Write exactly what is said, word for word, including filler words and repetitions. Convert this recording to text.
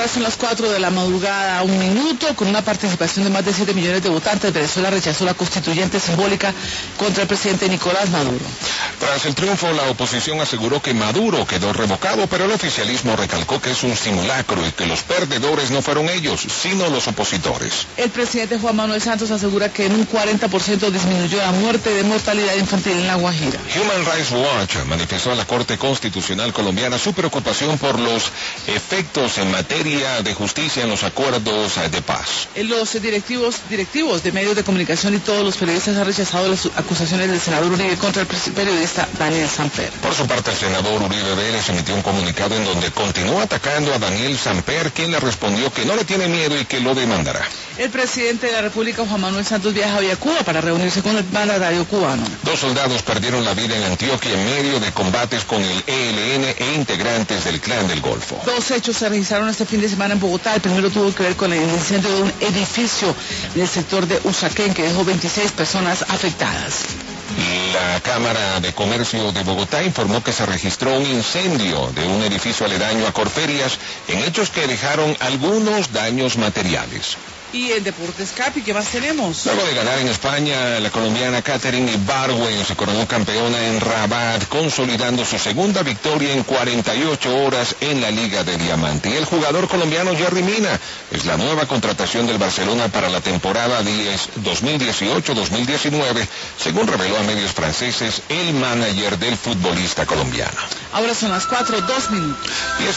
Ahora son las cuatro de la madrugada, un minuto, con una participación de más de siete millones de votantes. Venezuela rechazó la constituyente simbólica contra el presidente Nicolás Maduro. Tras el triunfo, la oposición aseguró que Maduro quedó revocado, pero el oficialismo recalcó que es un simulacro y que los perdedores no fueron ellos, sino los opositores. El presidente Juan Manuel Santos asegura que en un cuarenta por ciento disminuyó la muerte de mortalidad infantil en La Guajira. Human Rights Watch manifestó a la Corte Constitucional colombiana su preocupación por los efectos en materia de justicia en los acuerdos de paz. Los directivos, directivos de medios de comunicación y todos los periodistas han rechazado las acusaciones del senador Uribe contra el periodista Daniel Samper. Por su parte, el senador Uribe Vélez emitió un comunicado en donde continúa atacando a Daniel Samper, quien le respondió que no le tiene miedo y que lo demandará. El presidente de la República, Juan Manuel Santos, viaja a Cuba para reunirse con el mandatario cubano. Dos soldados perdieron la vida en Antioquia en medio de combates con el E L N e integrantes del Clan del Golfo. Dos hechos se registraron este fin de semana en Bogotá. El primero tuvo que ver con el incendio de un edificio en el sector de Usaquén que dejó veintiséis personas afectadas. La Cámara de Comercio de Bogotá informó que se registró un incendio de un edificio aledaño a Corferias en hechos que dejaron algunos daños materiales. Y en Deportes Capi, ¿qué más tenemos? Luego de ganar en España, la colombiana Katherine Ibargüen se coronó campeona en Rabat, consolidando su segunda victoria en cuarenta y ocho horas en la Liga de Diamante. Y el jugador colombiano Yerry Mina es la nueva contratación del Barcelona para la temporada dos mil dieciocho dos mil diecinueve, según reveló a medios franceses el manager del futbolista colombiano. Ahora son las cuatro, dos minutos.